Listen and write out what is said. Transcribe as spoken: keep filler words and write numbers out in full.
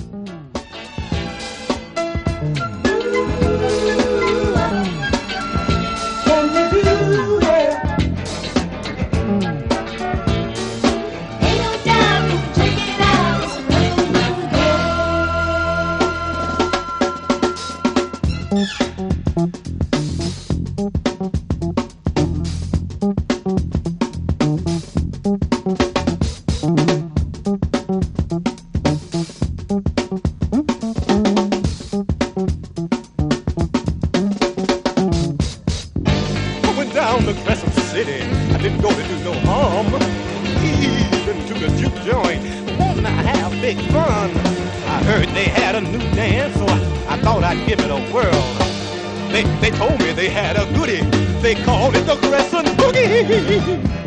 Down to Crescent City, I didn't go to do no harm. Even to the juke joint, wanting to have big fun. I heard they had a new dance, so I, I thought I'd give it a whirl. They, they told me they had a goodie, they called it the Crescent Boogie.